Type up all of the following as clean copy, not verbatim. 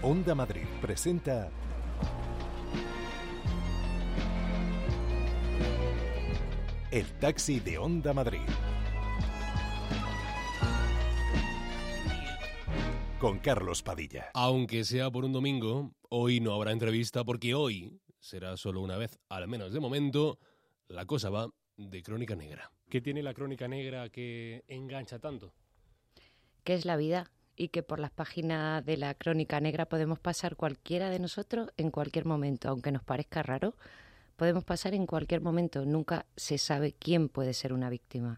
Onda Madrid presenta El Taxi de Onda Madrid. Con Carlos Padilla. Aunque sea por un domingo, hoy no habrá entrevista porque hoy será solo una vez, al menos de momento, la cosa va de Crónica Negra. ¿Qué tiene la Crónica Negra que engancha tanto? Que es la vida y que por las páginas de la Crónica Negra podemos pasar cualquiera de nosotros en cualquier momento, aunque nos parezca raro, podemos pasar en cualquier momento. Nunca se sabe quién puede ser una víctima.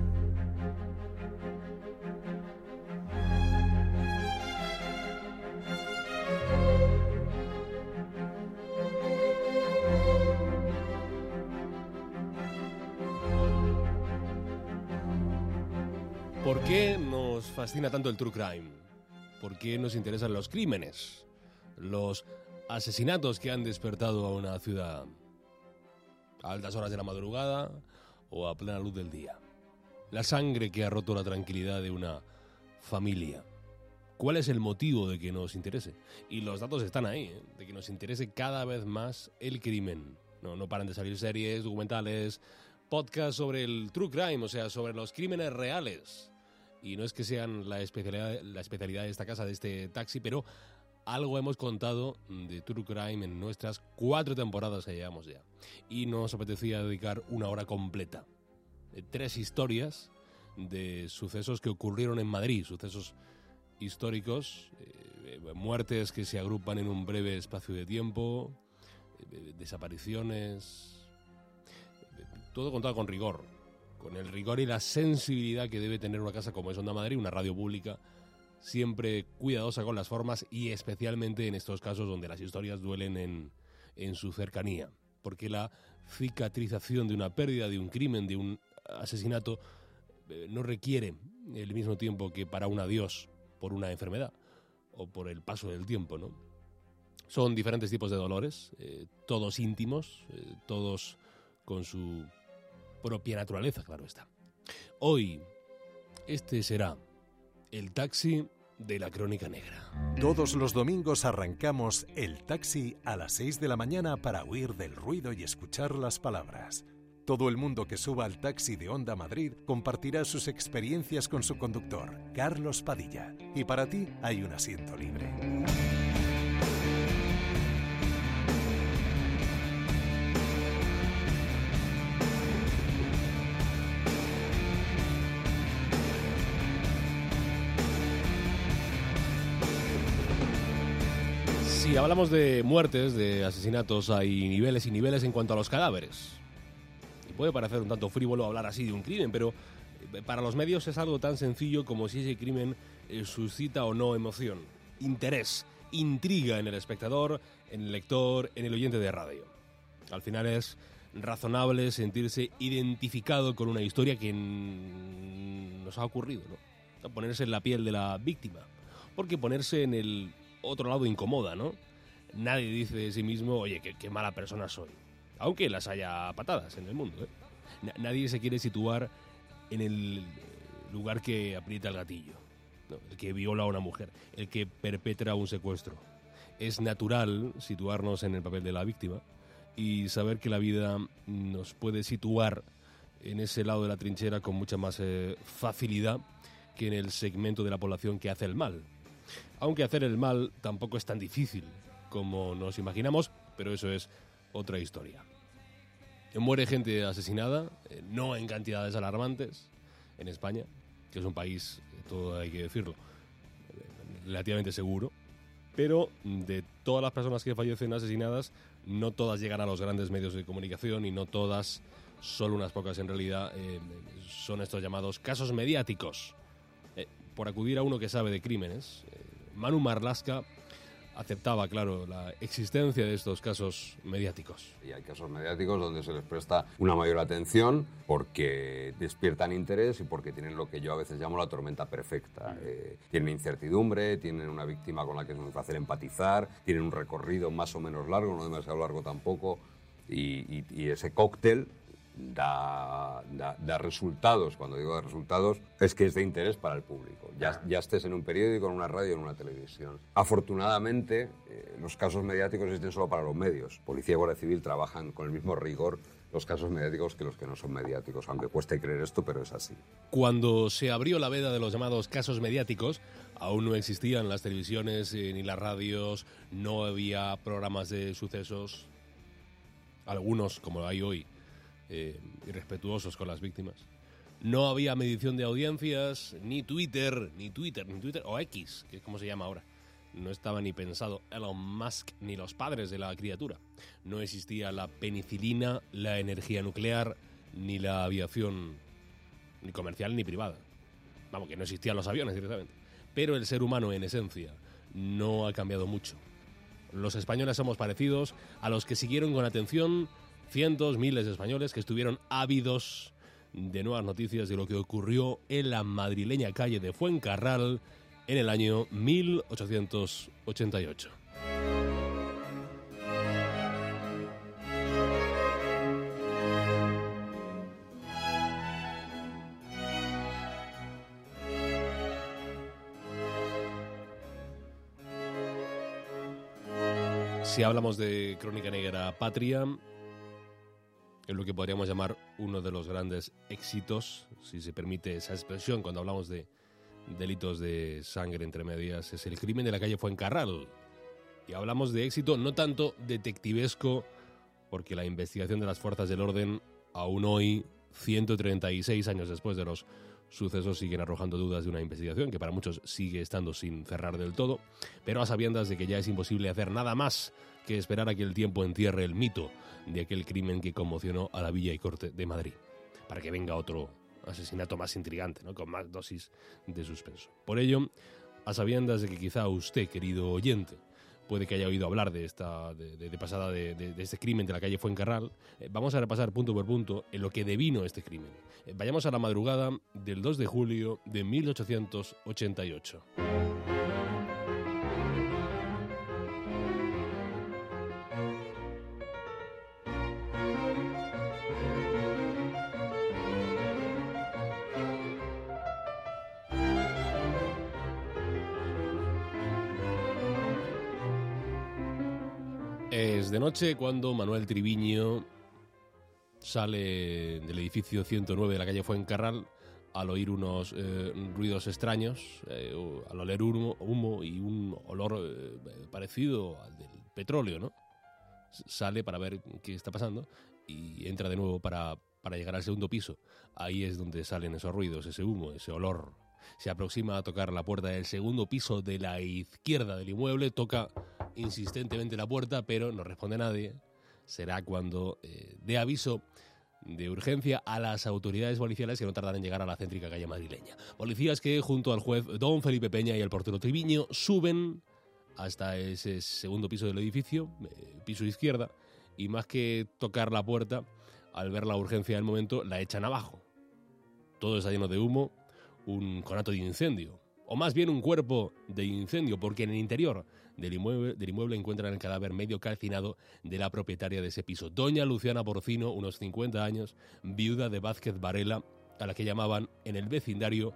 ¿Por qué nos fascina tanto el true crime? ¿Por qué nos interesan los crímenes? Los asesinatos que han despertado a una ciudad a altas horas de la madrugada o a plena luz del día. La sangre que ha roto la tranquilidad de una familia. ¿Cuál es el motivo de que nos interese? Y los datos están ahí, de que nos interese cada vez más el crimen. No paran de salir series, documentales, podcasts sobre el true crime, o sea, sobre los crímenes reales. Y no es que sean la especialidad de esta casa, de este taxi, pero algo hemos contado de true crime en nuestras 4 temporadas que llevamos ya. Y nos apetecía dedicar una hora completa. 3 historias de sucesos que ocurrieron en Madrid, sucesos históricos, muertes que se agrupan en un breve espacio de tiempo, desapariciones, todo contado con rigor, con el rigor y la sensibilidad que debe tener una casa como es Onda Madrid, una radio pública, siempre cuidadosa con las formas y especialmente en estos casos donde las historias duelen en su cercanía, porque la cicatrización de una pérdida, de un crimen, de un asesinato, no requiere el mismo tiempo que para un adiós por una enfermedad o por el paso del tiempo, ¿no? Son diferentes tipos de dolores, todos íntimos, todos con su propia naturaleza, claro está. Hoy, este será el taxi de la Crónica Negra. Todos los domingos arrancamos El Taxi a las 6 de la mañana para huir del ruido y escuchar las palabras. Todo el mundo que suba al taxi de Onda Madrid compartirá sus experiencias con su conductor, Carlos Padilla. Y para ti hay un asiento libre. Si hablamos de muertes, de asesinatos, hay niveles y niveles en cuanto a los cadáveres. Y puede parecer un tanto frívolo hablar así de un crimen, pero para los medios es algo tan sencillo como si ese crimen suscita o no emoción, interés, intriga en el espectador, en el lector, en el oyente de radio. Al final es razonable sentirse identificado con una historia que nos ha ocurrido, ¿no? Ponerse en la piel de la víctima, porque ponerse en el otro lado incomoda, ¿no? Nadie dice de sí mismo, oye, qué mala persona soy. Aunque las haya patadas en el mundo, ¿eh? Nadie se quiere situar en el lugar que aprieta el gatillo, ¿no? El que viola a una mujer, el que perpetra un secuestro. Es natural situarnos en el papel de la víctima y saber que la vida nos puede situar en ese lado de la trinchera con mucha más facilidad que en el segmento de la población que hace el mal. Aunque hacer el mal tampoco es tan difícil como nos imaginamos, pero eso es otra historia. Muere gente asesinada, no en cantidades alarmantes, en España, que es un país, todo hay que decirlo, relativamente seguro, pero de todas las personas que fallecen asesinadas, no todas llegan a los grandes medios de comunicación y no todas, solo unas pocas en realidad, son estos llamados casos mediáticos. Por acudir a uno que sabe de crímenes, Manu Marlaska aceptaba, claro, la existencia de estos casos mediáticos. Y hay casos mediáticos donde se les presta una mayor atención porque despiertan interés y porque tienen lo que yo a veces llamo la tormenta perfecta. Tienen incertidumbre, tienen una víctima con la que es muy fácil empatizar, tienen un recorrido más o menos largo, no demasiado largo tampoco, y ese cóctel da resultados. Cuando digo de resultados, es que es de interés para el público. Ya estés en un periódico, en una radio, en una televisión. Afortunadamente, los casos mediáticos existen solo para los medios. Policía y Guardia Civil trabajan con el mismo rigor los casos mediáticos que los que no son mediáticos, aunque cueste creer esto, pero es así. Cuando se abrió la veda de los llamados casos mediáticos, aún no existían las televisiones ni las radios, no había programas de sucesos, algunos, como hay hoy, irrespetuosos con las víctimas. No había medición de audiencias, ni Twitter, o X, que es como se llama ahora. No estaba ni pensado Elon Musk ni los padres de la criatura. No existía la penicilina, la energía nuclear, ni la aviación, ni comercial ni privada. Vamos, que no existían los aviones directamente. Pero el ser humano, en esencia, no ha cambiado mucho. Los españoles somos parecidos a los que siguieron con atención cientos, miles de españoles que estuvieron ávidos de nuevas noticias de lo que ocurrió en la madrileña calle de Fuencarral en el año 1888. Si hablamos de Crónica Negra Patria, es lo que podríamos llamar uno de los grandes éxitos, si se permite esa expresión cuando hablamos de delitos de sangre entre medias, es el crimen de la calle Fuencarral. Y hablamos de éxito no tanto detectivesco, porque la investigación de las fuerzas del orden, aún hoy, 136 años después de los sucesos, siguen arrojando dudas de una investigación que para muchos sigue estando sin cerrar del todo, pero a sabiendas de que ya es imposible hacer nada más que esperar a que el tiempo entierre el mito de aquel crimen que conmocionó a la Villa y Corte de Madrid, para que venga otro asesinato más intrigante, ¿no?, con más dosis de suspenso. Por ello, a sabiendas de que quizá usted, querido oyente, puede que haya oído hablar de pasada de este crimen de la calle Fuencarral, vamos a repasar punto por punto en lo que devino este crimen. Vayamos a la madrugada del 2 de julio de 1888. Es de noche cuando Manuel Triviño sale del edificio 109 de la calle Fuencarral al oír unos ruidos extraños, al oler humo y un olor parecido al del petróleo, ¿no? Sale para ver qué está pasando y entra de nuevo para llegar al segundo piso. Ahí es donde salen esos ruidos, ese humo, ese olor. Se aproxima a tocar la puerta del segundo piso de la izquierda del inmueble, toca insistentemente la puerta, pero no responde nadie. Será cuando dé aviso de urgencia a las autoridades policiales que no tardan en llegar a la céntrica calle madrileña. Policías que, junto al juez don Felipe Peña y el portero Triviño, suben hasta ese segundo piso del edificio, piso izquierda, y más que tocar la puerta, al ver la urgencia del momento, la echan abajo. Todo está lleno de humo, un conato de incendio, o más bien un cuerpo de incendio, porque en el interior del inmueble encuentran el cadáver medio calcinado de la propietaria de ese piso, doña Luciana Porcino, unos 50 años, viuda de Vázquez Varela, a la que llamaban en el vecindario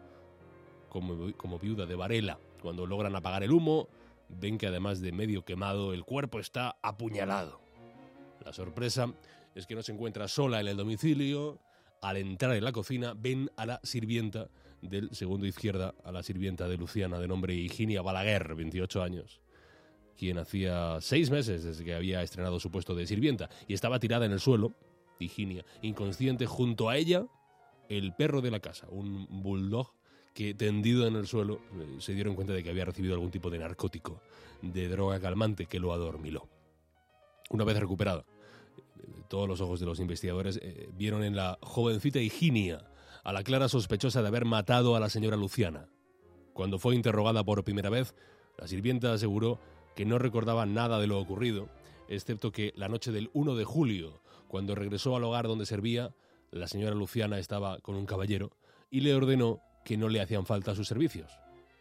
como viuda de Varela. Cuando logran apagar el humo, ven que además de medio quemado, el cuerpo está apuñalado. La sorpresa es que no se encuentra sola en el domicilio. Al entrar en la cocina, ven a la sirvienta del segundo izquierda, a la sirvienta de Luciana, de nombre Higinia Balaguer, 28 años, quien hacía 6 meses desde que había estrenado su puesto de sirvienta y estaba tirada en el suelo, Higinia, inconsciente. Junto a ella, el perro de la casa, un bulldog que, tendido en el suelo, se dieron cuenta de que había recibido algún tipo de narcótico, de droga calmante que lo adormiló. Una vez recuperada, todos los ojos de los investigadores vieron en la jovencita Higinia a la clara sospechosa de haber matado a la señora Luciana. Cuando fue interrogada por primera vez, la sirvienta aseguró que no recordaba nada de lo ocurrido, excepto que la noche del 1 de julio, cuando regresó al hogar donde servía, la señora Luciana estaba con un caballero y le ordenó que no le hacían falta sus servicios,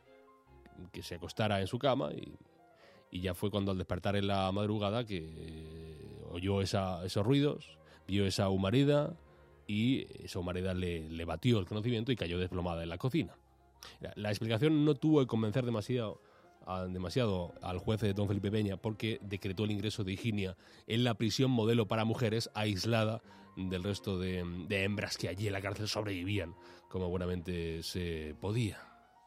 que se acostara en su cama, y ya fue cuando al despertar en la madrugada que oyó esos ruidos, vio esa humareda y su humanidad le batió el conocimiento y cayó desplomada en la cocina. La explicación no tuvo que convencer demasiado al juez don Felipe Peña, porque decretó el ingreso de Higinia en la prisión modelo para mujeres, aislada del resto de hembras que allí en la cárcel sobrevivían como buenamente se podía.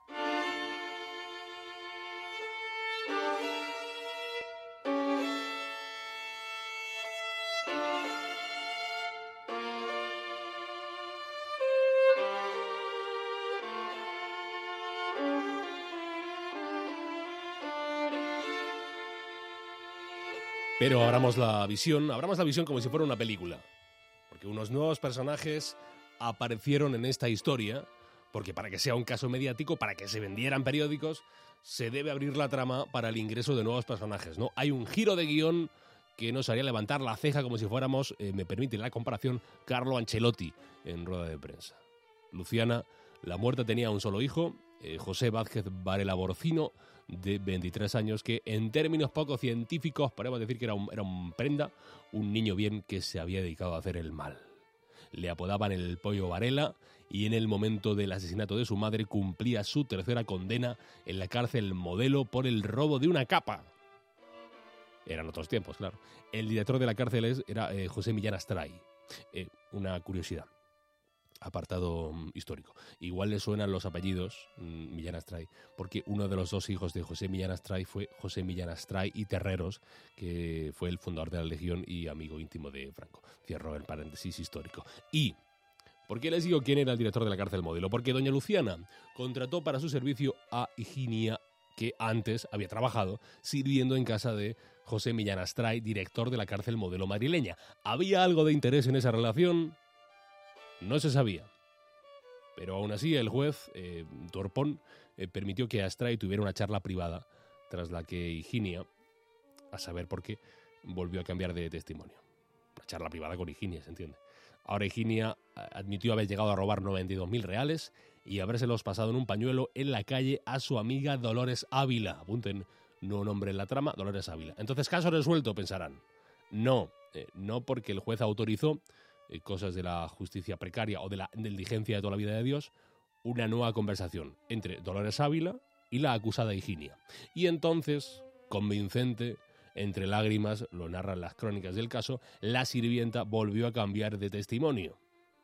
Pero abramos la visión como si fuera una película, porque unos nuevos personajes aparecieron en esta historia, porque para que sea un caso mediático, para que se vendieran periódicos, se debe abrir la trama para el ingreso de nuevos personajes, ¿no? Hay un giro de guión que nos haría levantar la ceja como si fuéramos, me permite la comparación, Carlo Ancelotti en rueda de prensa. Luciana, la muerta, tenía un solo hijo, José Vázquez Varela Borcino, de 23 años, que en términos poco científicos podemos decir que era un prenda, un niño bien que se había dedicado a hacer el mal. Le apodaban el Pollo Varela y en el momento del asesinato de su madre cumplía su tercera condena en la cárcel modelo por el robo de una capa. Eran otros tiempos, claro. El director de la cárcel era José Millán Astray. Una curiosidad. Apartado histórico. Igual le suenan los apellidos Millán Astray, porque uno de los dos hijos de José Millán Astray fue José Millán Astray y Terreros, que fue el fundador de la Legión y amigo íntimo de Franco. Cierro el paréntesis histórico. Y, ¿por qué les digo quién era el director de la cárcel modelo? Porque doña Luciana contrató para su servicio a Higinia, que antes había trabajado sirviendo en casa de José Millán Astray, director de la cárcel modelo madrileña. ¿Había algo de interés en esa relación? No se sabía, pero aún así el juez, Torpón, permitió que Astray tuviera una charla privada, tras la que Higinia, a saber por qué, volvió a cambiar de testimonio. Una charla privada con Higinia, se entiende. Ahora Higinia admitió haber llegado a robar 92.000 reales y habérselos pasado en un pañuelo en la calle a su amiga Dolores Ávila. Apunten, no nombre en la trama, Dolores Ávila. Entonces, caso resuelto, pensarán. No porque el juez autorizó cosas de la justicia precaria o de la negligencia de toda la vida de Dios, una nueva conversación entre Dolores Ávila y la acusada Higinia. Y entonces, convincente, entre lágrimas, lo narran las crónicas del caso, la sirvienta volvió a cambiar de testimonio.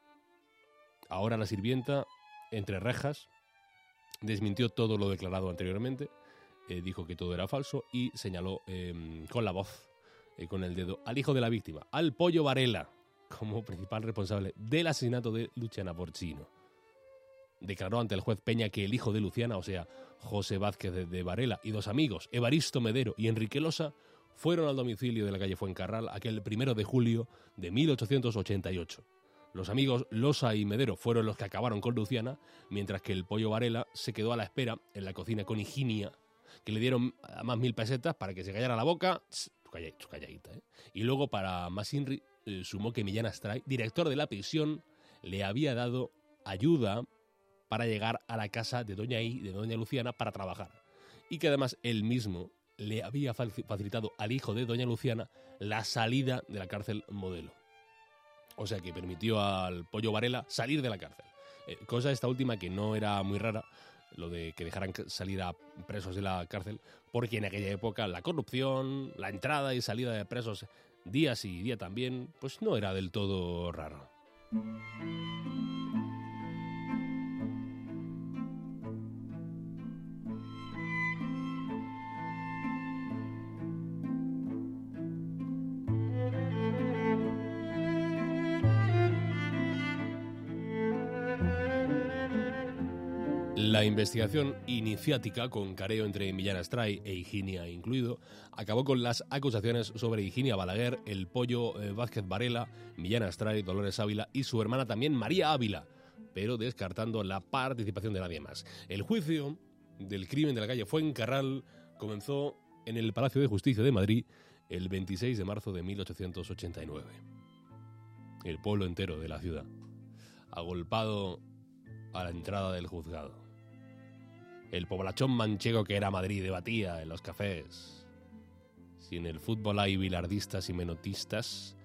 Ahora la sirvienta, entre rejas, desmintió todo lo declarado anteriormente, dijo que todo era falso y señaló con la voz, con el dedo, al hijo de la víctima, al Pollo Varela, como principal responsable del asesinato de Luciana Borcino. Declaró ante el juez Peña que el hijo de Luciana, o sea, José Vázquez de Varela, y dos amigos, Evaristo Medero y Enrique Losa, fueron al domicilio de la calle Fuencarral aquel 1 de julio de 1888. Los amigos Losa y Medero fueron los que acabaron con Luciana, mientras que el Pollo Varela se quedó a la espera en la cocina con Higinia, que le dieron más 1.000 pesetas para que se callara la boca, calladita, y luego, para más inri, sumó que Millán Astray, director de la prisión, le había dado ayuda para llegar a la casa de doña Luciana para trabajar, y que además él mismo le había facilitado al hijo de doña Luciana la salida de la cárcel modelo. O sea que permitió al Pollo Varela salir de la cárcel. Cosa esta última que no era muy rara, lo de que dejaran salir a presos de la cárcel, porque en aquella época la corrupción, la entrada y salida de presos día sí y día también, pues no era del todo raro. La investigación iniciática, con careo entre Millán Astray e Higinia incluido, acabó con las acusaciones sobre Higinia Balaguer, el Pollo Vázquez Varela, Millán Astray, Dolores Ávila y su hermana también María Ávila, pero descartando la participación de nadie más. El juicio del crimen de la calle Fuencarral comenzó en el Palacio de Justicia de Madrid el 26 de marzo de 1889. El pueblo entero de la ciudad, agolpado a la entrada del juzgado. El poblachón manchego que era Madrid debatía en los cafés si en el fútbol hay bilardistas y menotistas,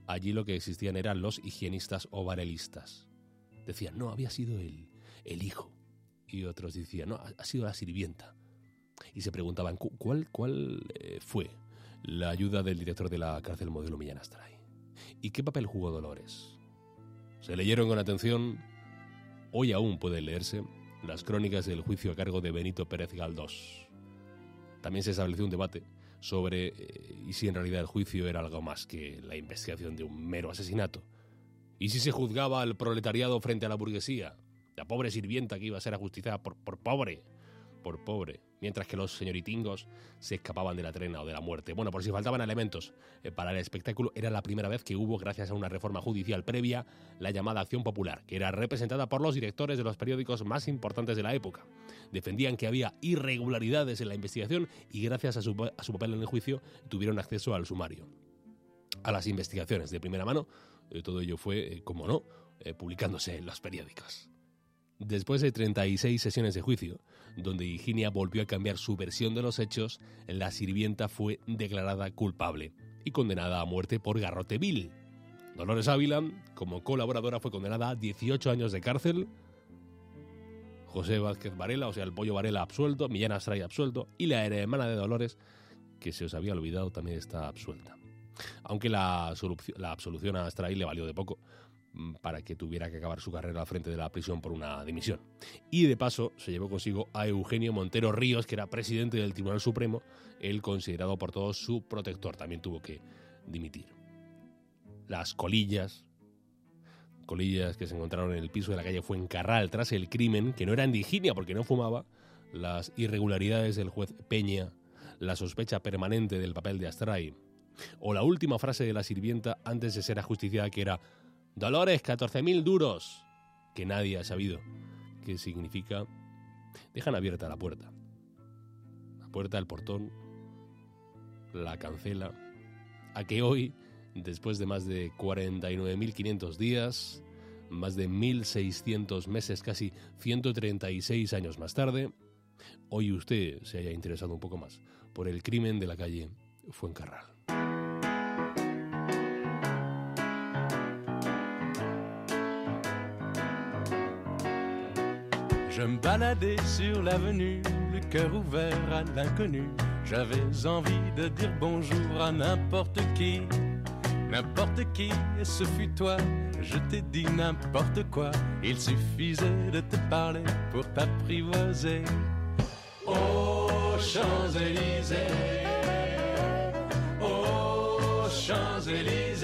allí lo que existían eran los higienistas o varelistas. Decían, no, había sido el hijo. Y otros decían, no, ha sido la sirvienta. Y se preguntaban, ¿cuál fue la ayuda del director de la cárcel modelo Millán Astray? ¿Y qué papel jugó Dolores? Se leyeron con atención, hoy aún pueden leerse, las crónicas del juicio a cargo de Benito Pérez Galdós. También se estableció un debate sobre y si en realidad el juicio era algo más que la investigación de un mero asesinato. Y si se juzgaba al proletariado frente a la burguesía, la pobre sirvienta que iba a ser ajusticiada por pobre, mientras que los señoritingos se escapaban de la trena o de la muerte. Bueno, por si faltaban elementos para el espectáculo, era la primera vez que hubo, gracias a una reforma judicial previa, la llamada acción popular, que era representada por los directores de los periódicos más importantes de la época. Defendían que había irregularidades en la investigación y gracias a su papel en el juicio tuvieron acceso al sumario, a las investigaciones de primera mano. Todo ello fue, como no, publicándose en los periódicos. Después de 36 sesiones de juicio, donde Higinia volvió a cambiar su versión de los hechos, la sirvienta fue declarada culpable y condenada a muerte por garrote vil. Dolores Ávila, como colaboradora, fue condenada a 18 años de cárcel. José Vázquez Varela, o sea, el Pollo Varela, absuelto. Millán Astray, absuelto. Y la hermana de Dolores, que se os había olvidado, también está absuelta. Aunque la absolución a Astray le valió de poco para que tuviera que acabar su carrera al frente de la prisión por una dimisión. Y de paso se llevó consigo a Eugenio Montero Ríos, que era presidente del Tribunal Supremo, él considerado por todos su protector. También tuvo que dimitir. Las colillas que se encontraron en el piso de la calle Fuencarral tras el crimen, que no eran de Higinia porque no fumaba, las irregularidades del juez Peña, la sospecha permanente del papel de Astray, o la última frase de la sirvienta antes de ser ajusticiada, que era Dolores, 14.000 duros, que nadie ha sabido qué significa, dejan abierta la puerta, el portón, la cancela, a que hoy, después de más de 49.500 días, más de 1.600 meses, casi 136 años más tarde, hoy usted se haya interesado un poco más por el crimen de la calle Fuencarral. Je me baladais sur l'avenue, le cœur ouvert à l'inconnu. J'avais envie de dire bonjour à n'importe qui, et ce fut toi. Je t'ai dit n'importe quoi, il suffisait de te parler pour t'apprivoiser. Aux Champs-Élysées, aux Champs-Élysées,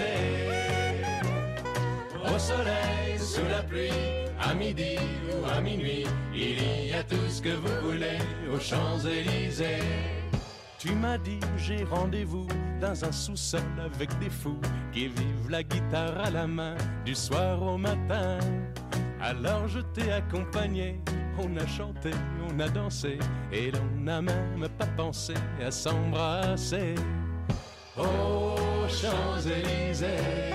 au soleil, sous la pluie, à midi ou à minuit, il y a tout ce que vous voulez aux Champs-Élysées. Tu m'as dit j'ai rendez-vous dans un sous-sol avec des fous qui vivent la guitare à la main du soir au matin. Alors je t'ai accompagné, on a chanté, on a dansé et l'on n'a même pas pensé à s'embrasser. Aux Champs-Élysées,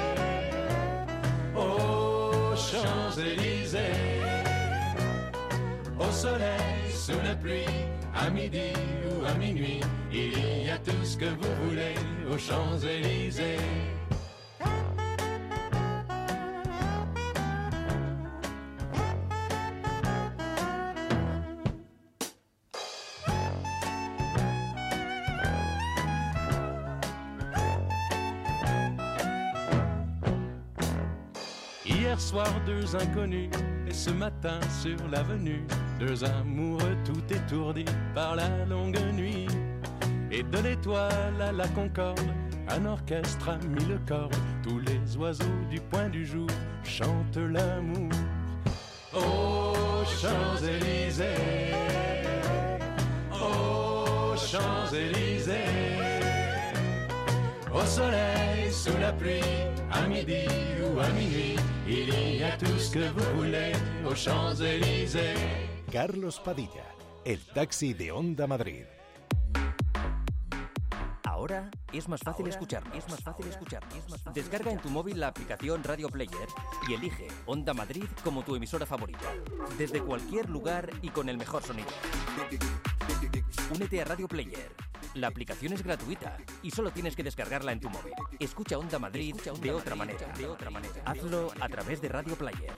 aux Champs-Élysées, au soleil, sous la pluie, à midi ou à minuit, il y a tout ce que vous voulez aux Champs-Élysées. Hier soir, deux inconnus, et ce matin sur l'avenue, deux amoureux tout étourdis par la longue nuit. Et de l'étoile à la Concorde, un orchestre a mis le cordes. Tous les oiseaux du point du jour chantent l'amour. Aux Champs-Élysées, aux Champs-Élysées, au soleil, sous la pluie, à midi ou à minuit, il y a tout ce que vous voulez aux Champs-Élysées. Carlos Padilla, el taxi de Onda Madrid. Ahora es más fácil escucharnos. Descarga en tu móvil la aplicación Radio Player y elige Onda Madrid como tu emisora favorita. Desde cualquier lugar y con el mejor sonido. Únete a Radio Player. La aplicación es gratuita y solo tienes que descargarla en tu móvil. Escucha Onda Madrid de otra manera. Hazlo a través de Radio Player.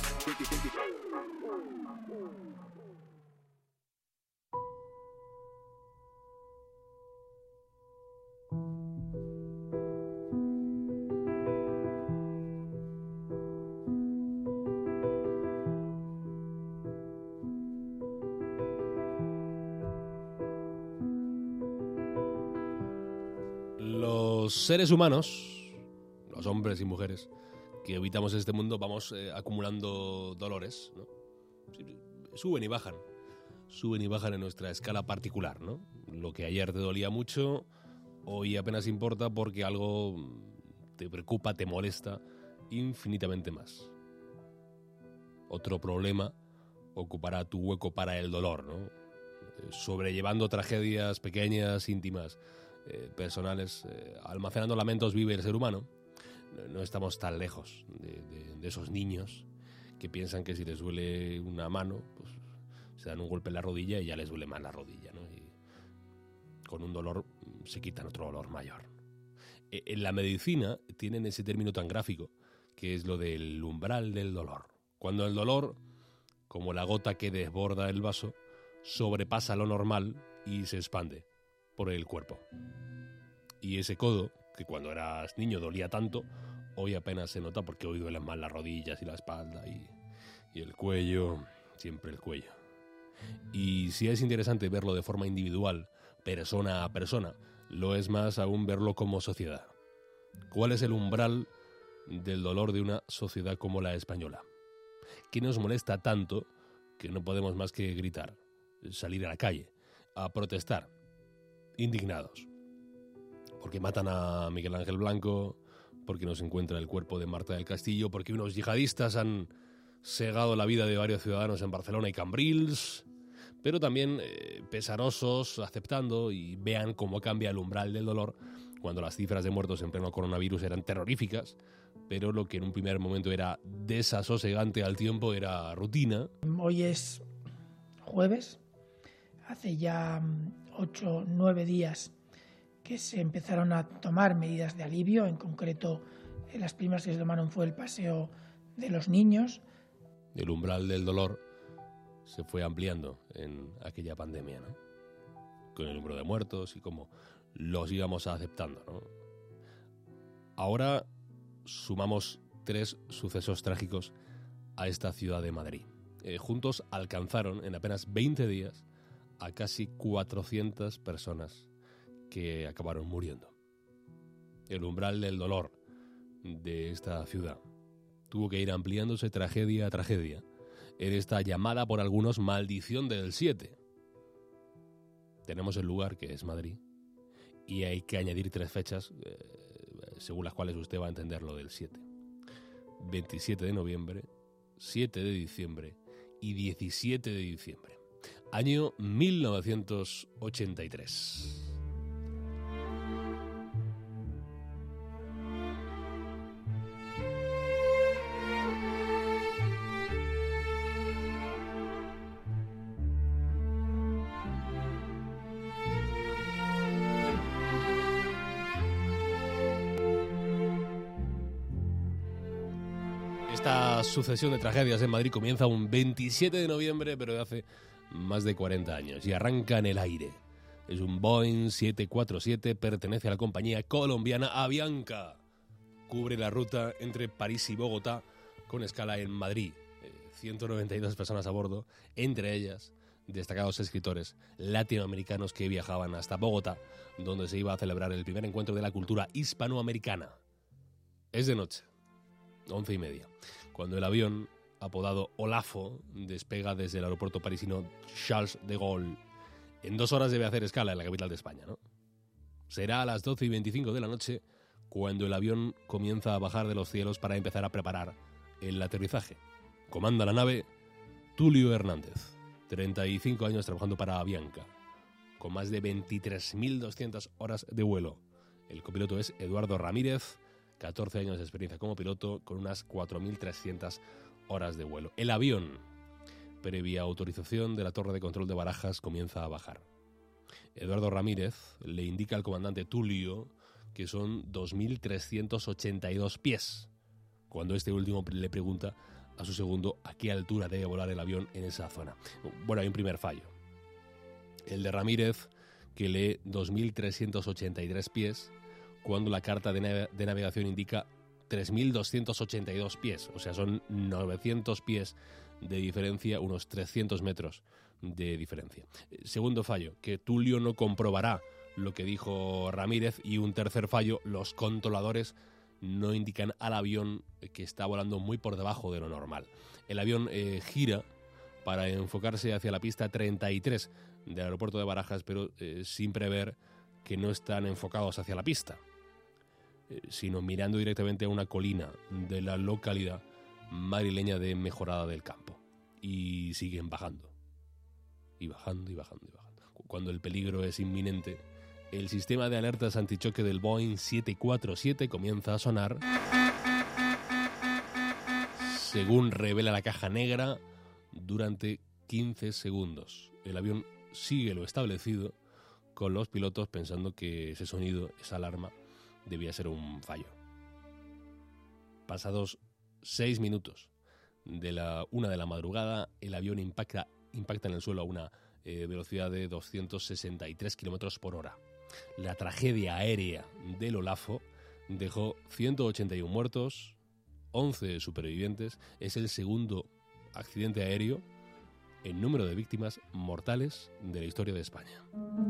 Los seres humanos, los hombres y mujeres que habitamos este mundo, vamos acumulando dolores, ¿no? Suben y bajan en nuestra escala particular, ¿no? Lo que ayer te dolía mucho, hoy apenas importa porque algo te preocupa, te molesta infinitamente más. Otro problema ocupará tu hueco para el dolor, ¿no? Sobrellevando tragedias pequeñas, íntimas, personales, almacenando lamentos vive el ser humano. No estamos tan lejos de esos niños que piensan que si les duele una mano, pues se dan un golpe en la rodilla y ya les duele más la rodilla, ¿no? Y con un dolor se quitan otro dolor mayor. En la medicina tienen ese término tan gráfico que es lo del umbral del dolor. Cuando el dolor, como la gota que desborda el vaso, sobrepasa lo normal y se expande por el cuerpo. Y ese codo, que cuando eras niño dolía tanto, hoy apenas se nota porque hoy duelen más las rodillas y la espalda y el cuello, siempre el cuello. Y si es interesante verlo de forma individual, persona a persona, lo es más aún verlo como sociedad. ¿Cuál es el umbral del dolor de una sociedad como la española? ¿Qué nos molesta tanto que no podemos más que gritar, salir a la calle, a protestar, indignados? Porque matan a Miguel Ángel Blanco, porque no se encuentra el cuerpo de Marta del Castillo, porque unos yihadistas han segado la vida de varios ciudadanos en Barcelona y Cambrils, pero también pesarosos, aceptando y vean cómo cambia el umbral del dolor cuando las cifras de muertos en pleno coronavirus eran terroríficas, pero lo que en un primer momento era desasosegante al tiempo era rutina. Hoy es jueves, hace ya 8 o 9 días que se empezaron a tomar medidas de alivio. En concreto, las primeras que se tomaron fue el paseo de los niños. El umbral del dolor se fue ampliando en aquella pandemia, ¿no? Con el número de muertos y cómo los íbamos aceptando, ¿no? Ahora sumamos 3 sucesos trágicos a esta ciudad de Madrid. Juntos alcanzaron en apenas 20 días a casi 400 personas que acabaron muriendo. El umbral del dolor de esta ciudad tuvo que ir ampliándose tragedia a tragedia en esta llamada por algunos maldición del 7. Tenemos el lugar que es Madrid y hay que añadir 3 fechas según las cuales usted va a entender lo del 7. 27 de noviembre, 7 de diciembre y 17 de diciembre. Año 1983. Esta sucesión de tragedias en Madrid comienza un 27 de noviembre, pero de hace más de 40 años, y arranca en el aire. Es un Boeing 747, pertenece a la compañía colombiana Avianca. Cubre la ruta entre París y Bogotá, con escala en Madrid. 192 personas a bordo, entre ellas destacados escritores latinoamericanos que viajaban hasta Bogotá, donde se iba a celebrar el primer encuentro de la cultura hispanoamericana. Es de noche, 11:30, cuando el avión, apodado Olafo, despega desde el aeropuerto parisino Charles de Gaulle. En 2 horas debe hacer escala en la capital de España, ¿no? Será a las 12:25 de la noche cuando el avión comienza a bajar de los cielos para empezar a preparar el aterrizaje. Comanda la nave Tulio Hernández, 35 años trabajando para Avianca, con más de 23.200 horas de vuelo. El copiloto es Eduardo Ramírez, 14 años de experiencia como piloto, con unas 4.300 horas de vuelo. El avión, previa autorización de la torre de control de Barajas, comienza a bajar. Eduardo Ramírez le indica al comandante Tulio que son 2.382 pies, cuando este último le pregunta a su segundo a qué altura debe volar el avión en esa zona. Bueno, hay un primer fallo. El de Ramírez, que lee 2.383 pies, cuando la carta de navegación indica 3.282 pies, o sea, son 900 pies de diferencia, unos 300 metros de diferencia. Segundo fallo, que Tulio no comprobará lo que dijo Ramírez. Y un tercer fallo, los controladores no indican al avión que está volando muy por debajo de lo normal. El avión gira para enfocarse hacia la pista 33 del aeropuerto de Barajas, pero sin prever que no están enfocados hacia la pista, sino mirando directamente a una colina de la localidad madrileña de Mejorada del Campo. Y siguen bajando. Y bajando, y bajando, y bajando. Cuando el peligro es inminente, el sistema de alertas antichoque del Boeing 747 comienza a sonar, según revela la caja negra, durante 15 segundos. El avión sigue lo establecido, con los pilotos pensando que ese sonido, esa alarma, debía ser un fallo. Pasados 6 minutos de la 1 de la madrugada, el avión impacta en el suelo a una velocidad de 263 kilómetros por hora. La tragedia aérea del Olafo dejó 181 muertos, 11 supervivientes. Es el segundo accidente aéreo en número de víctimas mortales de la historia de España.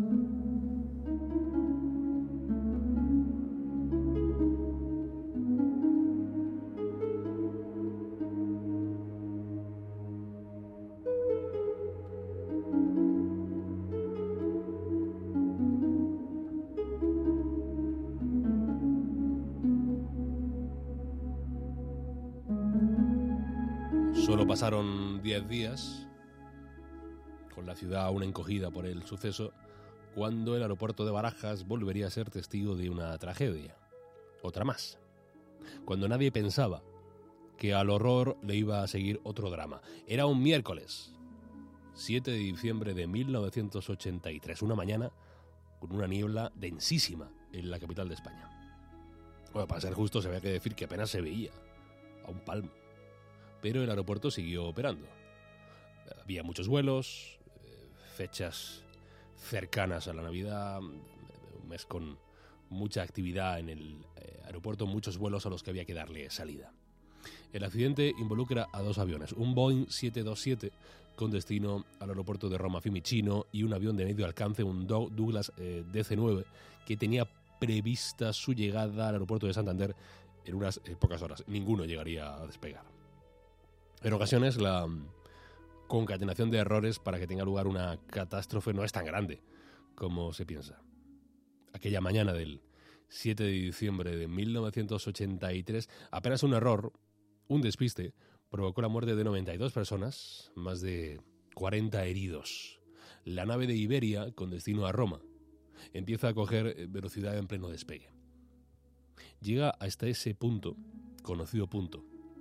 Solo pasaron 10 días, con la ciudad aún encogida por el suceso, cuando el aeropuerto de Barajas volvería a ser testigo de una tragedia. Otra más. Cuando nadie pensaba que al horror le iba a seguir otro drama. Era un miércoles, 7 de diciembre de 1983, una mañana con una niebla densísima en la capital de España. Bueno, para ser justo, se había que decir que apenas se veía, a un palmo. Pero el aeropuerto siguió operando. Había muchos vuelos, fechas cercanas a la Navidad, un mes con mucha actividad en el aeropuerto, muchos vuelos a los que había que darle salida. El accidente involucra a 2 aviones, un Boeing 727 con destino al aeropuerto de Roma Fiumicino y un avión de medio alcance, un Douglas DC-9, que tenía prevista su llegada al aeropuerto de Santander en unas pocas horas. Ninguno llegaría a despegar. En ocasiones la concatenación de errores para que tenga lugar una catástrofe no es tan grande como se piensa. Aquella mañana del 7 de diciembre de 1983, apenas un error, un despiste, provocó la muerte de 92 personas, más de 40 heridos. La nave de Iberia, con destino a Roma, empieza a coger velocidad en pleno despegue. Llega hasta ese punto, conocido punto,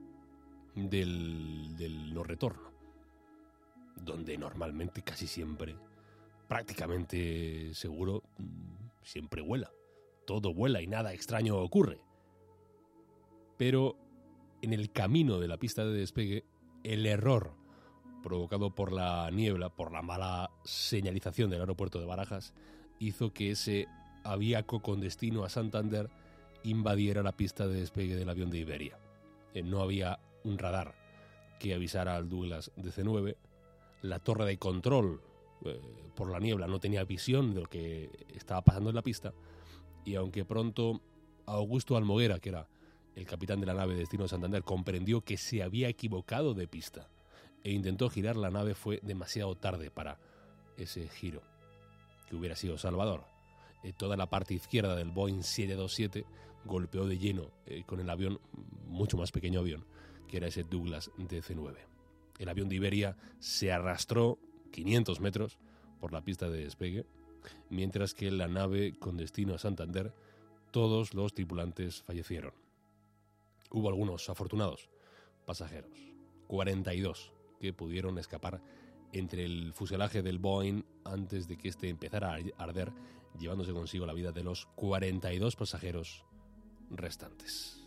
del no retorno, donde normalmente casi siempre, prácticamente seguro, siempre vuela. Todo vuela y nada extraño ocurre. Pero en el camino de la pista de despegue, el error provocado por la niebla, por la mala señalización del aeropuerto de Barajas, hizo que ese aviaco con destino a Santander invadiera la pista de despegue del avión de Iberia. No había un radar que avisara al Douglas DC-9, la torre de control por la niebla no tenía visión de lo que estaba pasando en la pista, y aunque pronto Augusto Almoguera, que era el capitán de la nave destino Santander, comprendió que se había equivocado de pista e intentó girar la nave, fue demasiado tarde para ese giro, que hubiera sido salvador. Toda la parte izquierda del Boeing 727 golpeó de lleno con el avión, mucho más pequeño avión, que era ese Douglas DC-9. El avión de Iberia se arrastró 500 metros por la pista de despegue, mientras que la nave con destino a Santander, todos los tripulantes fallecieron. Hubo algunos afortunados pasajeros, 42, que pudieron escapar entre el fuselaje del Boeing antes de que este empezara a arder, llevándose consigo la vida de los 42 pasajeros restantes.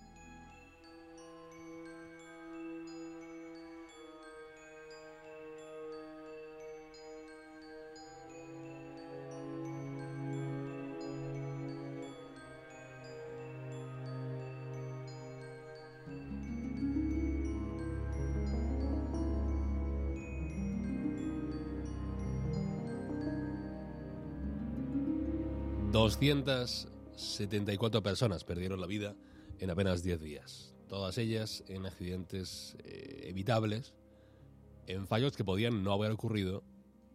...274 personas perdieron la vida en apenas 10 días. Todas ellas en accidentes evitables, en fallos que podían no haber ocurrido,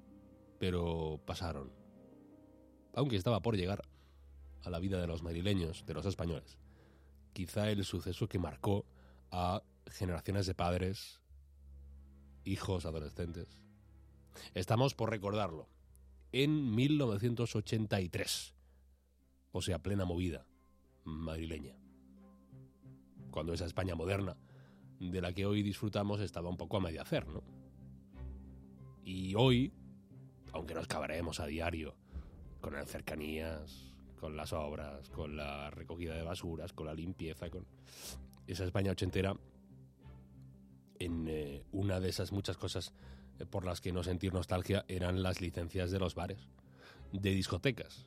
pero pasaron. Aunque estaba por llegar a la vida de los madrileños, de los españoles, quizá el suceso que marcó a generaciones de padres, hijos, adolescentes. Estamos por recordarlo. En 1983... o sea, plena movida madrileña, cuando esa España moderna de la que hoy disfrutamos estaba un poco a medio hacer, ¿no? Y hoy, aunque nos cabremos a diario con las cercanías, con las obras, con la recogida de basuras, con la limpieza, con esa España ochentera, en una de esas muchas cosas por las que no sentir nostalgia eran las licencias de los bares, de discotecas.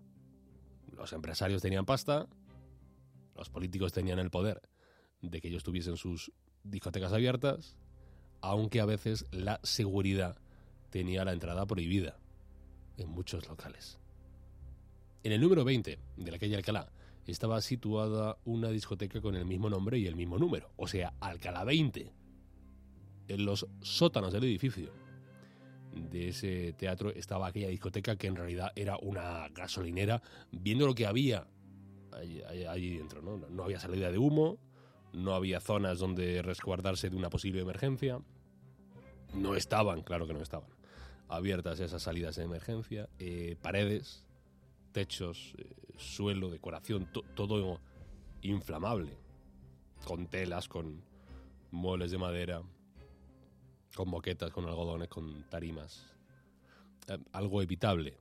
Los empresarios tenían pasta, los políticos tenían el poder de que ellos tuviesen sus discotecas abiertas, aunque a veces la seguridad tenía la entrada prohibida en muchos locales. En el número 20 de la calle Alcalá estaba situada una discoteca con el mismo nombre y el mismo número, o sea, Alcalá 20. En los sótanos del edificio de ese teatro estaba aquella discoteca que en realidad era una gasolinera, viendo lo que había allí dentro, ¿no? No había salida de humo, no había zonas donde resguardarse de una posible emergencia, no estaban, claro que no estaban, abiertas esas salidas de emergencia, paredes, techos, suelo, decoración, todo inflamable, con telas, con muebles de madera, con moquetas, con algodones, con tarimas. Algo evitable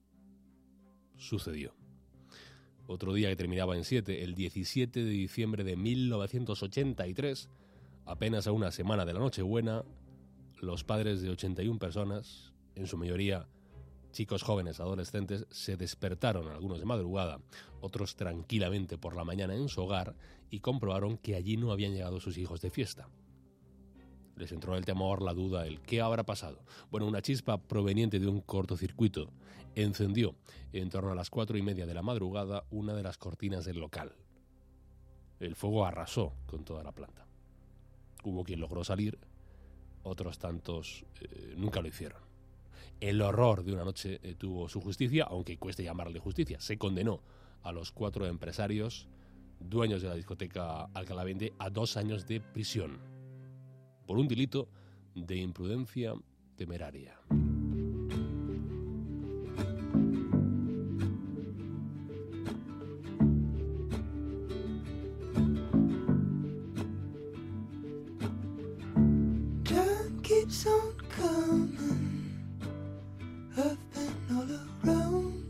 sucedió. Otro día que terminaba en 7, el 17 de diciembre de 1983, apenas a una semana de la Nochebuena, los padres de 81 personas, en su mayoría chicos jóvenes, adolescentes, se despertaron, algunos de madrugada, otros tranquilamente por la mañana en su hogar, y comprobaron que allí no habían llegado sus hijos de fiesta. Les entró el temor, la duda, el ¿qué habrá pasado? Bueno, una chispa proveniente de un cortocircuito encendió en torno a las 4:30 de la madrugada una de las cortinas del local. El fuego arrasó con toda la planta. Hubo quien logró salir, otros tantos nunca lo hicieron. El horror de una noche tuvo su justicia, aunque cueste llamarle justicia. Se condenó a los 4 empresarios, dueños de la discoteca Alcalá 20, a 2 años de prisión por un delito de imprudencia temeraria. Time keeps on coming. I've been all around.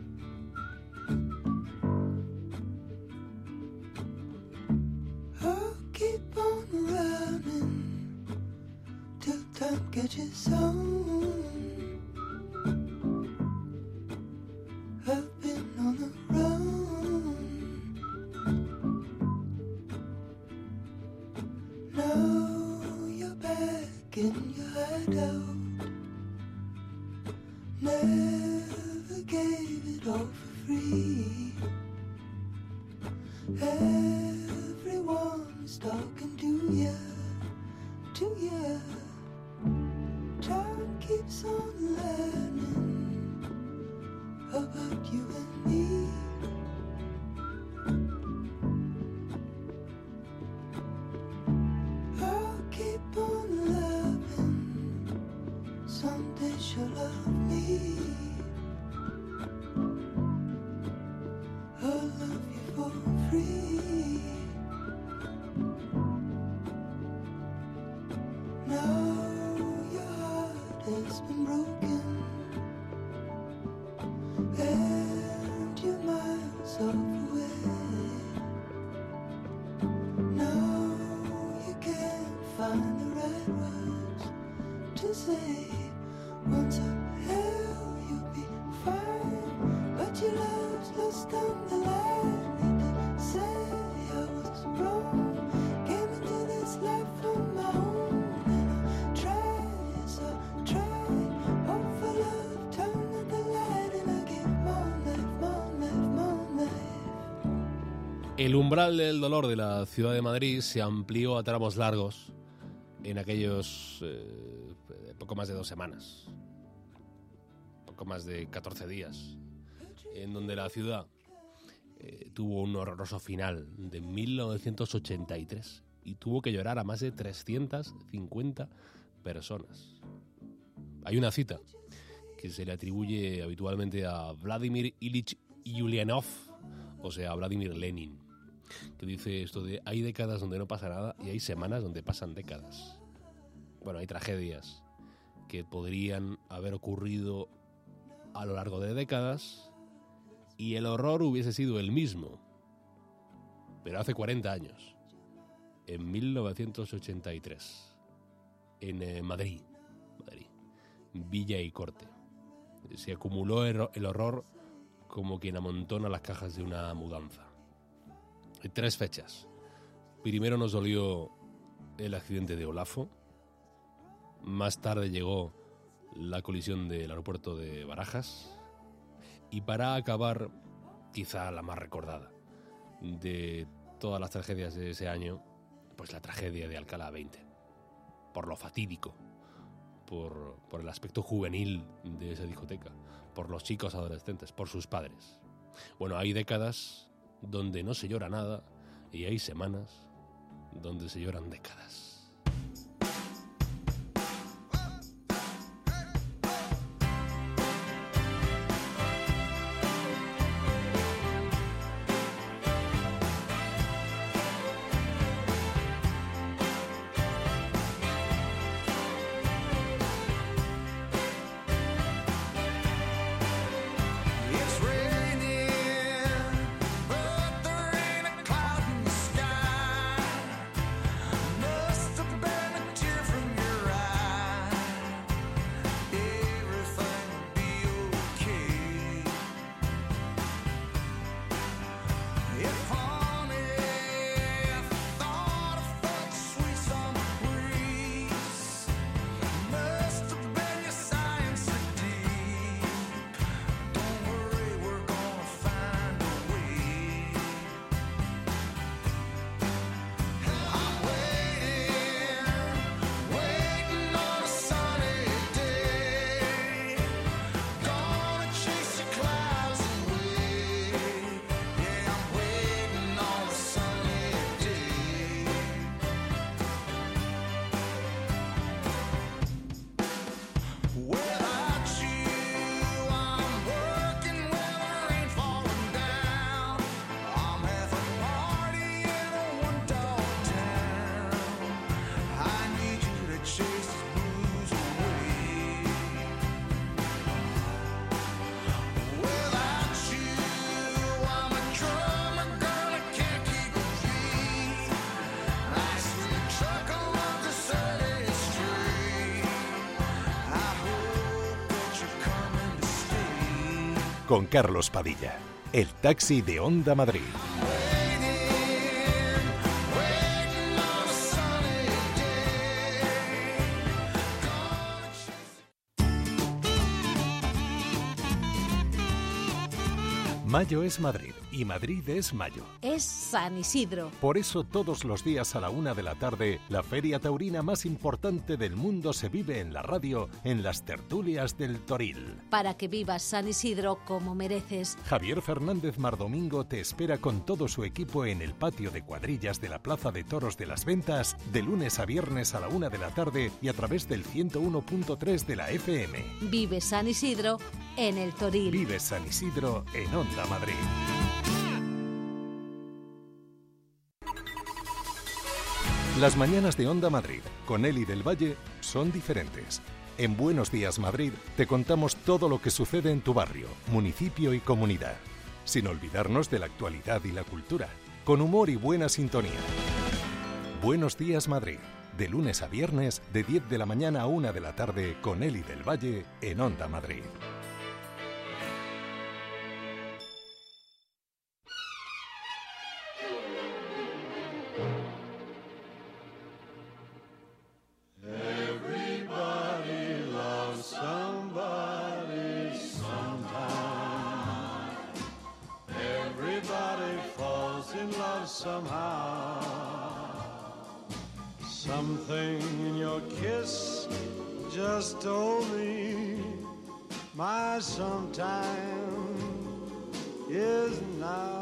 I'll keep on running till time catches on. I've been on the run. Now you're back in your hideout. Never gave it all for free. Everyone's talking to you. Time keeps on learning about you and me. I'll keep on loving. Someday she'll love me. I'll love you for free. Now your heart has been broken, and you're miles off away. Now you can't find the right words to say. Once up hell, you'll be fine, but your love's lost on the line. And to say I was wrong, came into this life on my own, and I try, yes I try, hope for love, turn at the light, and I get more life, more life, more life. El umbral del dolor de la ciudad de Madrid se amplió a tramos largos en aquellos poco más de 2 semanas, poco más de 14 días, en donde la ciudad tuvo un horroroso final de 1983 y tuvo que llorar a más de 350 personas. Hay una cita que se le atribuye habitualmente a Vladimir Ilich Ulyanov, o sea, a Vladimir Lenin, que dice esto de: hay décadas donde no pasa nada y hay semanas donde pasan décadas. Bueno, hay tragedias que podrían haber ocurrido a lo largo de décadas y el horror hubiese sido el mismo. Pero hace 40 años, en 1983, en Madrid, Villa y Corte, se acumuló el horror como quien amontona las cajas de una mudanza. Hay 3 fechas. Primero nos dolió el accidente de Olafo. Más tarde llegó la colisión del aeropuerto de Barajas. Y para acabar, quizá la más recordada de todas las tragedias de ese año, pues la tragedia de Alcalá 20. Por lo fatídico, por el aspecto juvenil de esa discoteca, por los chicos adolescentes, por sus padres. Bueno, hay décadas donde no se llora nada y hay semanas donde se lloran décadas. Con Carlos Padilla, el taxi de Onda Madrid. Mayo es Madrid y Madrid es mayo. Es San Isidro. Por eso todos los días a la 1 de la tarde, la feria taurina más importante del mundo se vive en la radio, en las tertulias del Toril. Para que vivas San Isidro como mereces. Javier Fernández Mardomingo te espera con todo su equipo en el patio de cuadrillas de la Plaza de Toros de las Ventas, de lunes a viernes a la 1 de la tarde y a través del 101.3 de la FM. Vive San Isidro en el Toril. Vive San Isidro en Onda Madrid. Las mañanas de Onda Madrid con Eli del Valle son diferentes. En Buenos Días Madrid te contamos todo lo que sucede en tu barrio, municipio y comunidad, sin olvidarnos de la actualidad y la cultura, con humor y buena sintonía. Buenos Días Madrid, de lunes a viernes, de 10 de la mañana a 1 de la tarde, con Eli del Valle, en Onda Madrid. Something in your kiss just told me my sometime is now.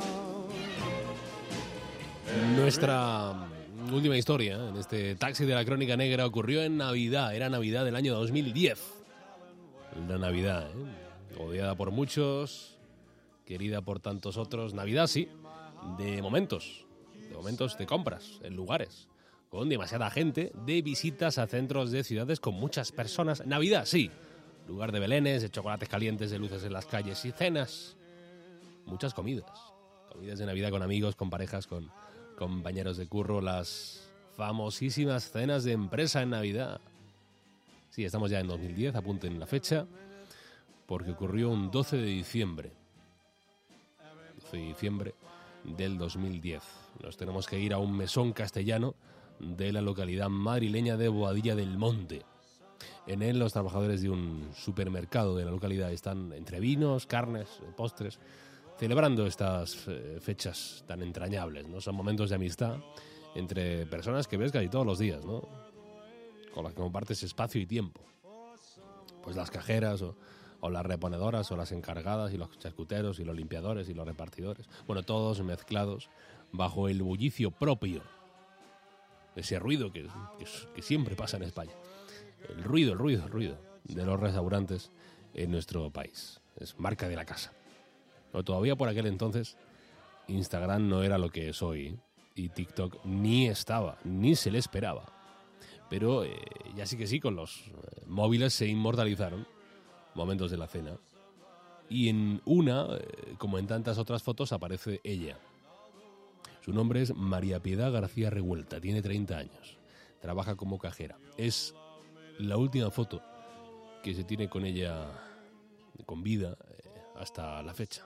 Nuestra última historia en este taxi de la Crónica Negra ocurrió en Navidad. Era Navidad del año 2010. La Navidad, odiada por muchos, querida por tantos otros. Navidad, sí, de momentos de compras en lugares con demasiada gente, de visitas a centros de ciudades con muchas personas. Navidad, sí, lugar de belenes, de chocolates calientes, de luces en las calles y cenas. Muchas comidas de Navidad con amigos, con parejas, con compañeros de curro, las famosísimas cenas de empresa en Navidad. Sí, estamos ya en 2010, apunten la fecha, porque ocurrió un 12 de diciembre. 12 de diciembre del 2010. Nos tenemos que ir a un mesón castellano de la localidad madrileña de Boadilla del Monte. En él los trabajadores de un supermercado de la localidad están entre vinos, carnes, postres, celebrando estas fechas tan entrañables, ¿no? Son momentos de amistad entre personas que ves casi todos los días, ¿no? Con las que compartes espacio y tiempo. Pues las cajeras o las reponedoras o las encargadas y los charcuteros y los limpiadores y los repartidores. Bueno, todos mezclados bajo el bullicio propio. Ese ruido que siempre pasa en España. El ruido de los restaurantes en nuestro país. Es marca de la casa. Pero todavía por aquel entonces Instagram no era lo que es hoy. Y TikTok ni estaba, ni se le esperaba. Pero ya sí que sí, con los móviles se inmortalizaron momentos de la cena. Y en una, como en tantas otras fotos, aparece ella. Su nombre es María Piedad García Revuelta, tiene 30 años, trabaja como cajera. Es la última foto que se tiene con ella con vida hasta la fecha.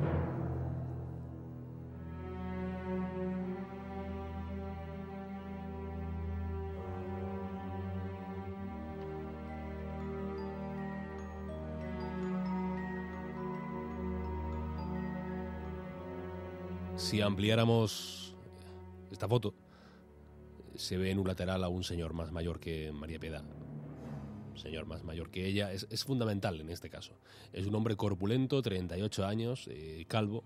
Si ampliáramos esta foto, se ve en un lateral a un señor más mayor que María Piedad. Un señor más mayor que ella. Es fundamental en este caso. Es un hombre corpulento, 38 años, calvo.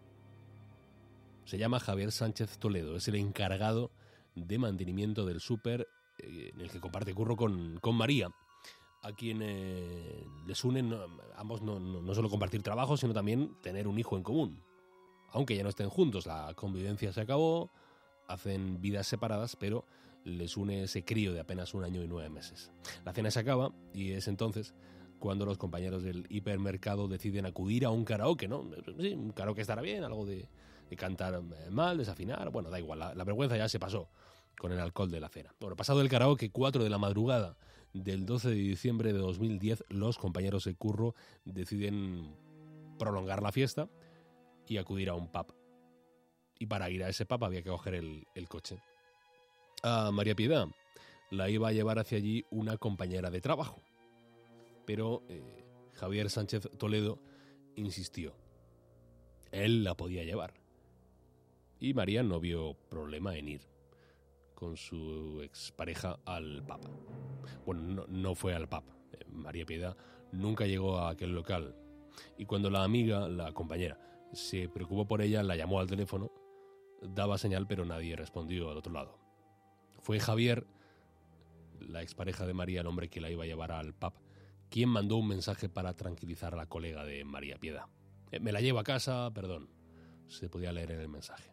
Se llama Javier Sánchez Toledo. Es el encargado de mantenimiento del súper en el que comparte curro con María, a quien les unen ambos no solo compartir trabajo, sino también tener un hijo en común. Aunque ya no estén juntos, la convivencia se acabó, hacen vidas separadas, pero les une ese crío de apenas 1 año y 9 meses. La cena se acaba y es entonces cuando los compañeros del hipermercado deciden acudir a un karaoke, ¿no? Sí, un karaoke estará bien, algo de cantar mal, desafinar, bueno, da igual, la vergüenza ya se pasó con el alcohol de la cena. Bueno, pasado el karaoke, 4 de la madrugada del 12 de diciembre de 2010, los compañeros de curro deciden prolongar la fiesta y acudir a un pub. Y para ir a ese pub había que coger el coche. A María Piedad la iba a llevar hacia allí una compañera de trabajo. Pero Javier Sánchez Toledo insistió. Él la podía llevar. Y María no vio problema en ir con su expareja al pub. Bueno, no fue al pub. María Piedad nunca llegó a aquel local. Y cuando la amiga, la compañera, se preocupó por ella, la llamó al teléfono, daba señal, pero nadie respondió al otro lado. Fue Javier, la expareja de María, el hombre que la iba a llevar al pub, quien mandó un mensaje para tranquilizar a la colega de María Piedad. Me la llevo a casa, perdón. Se podía leer en el mensaje.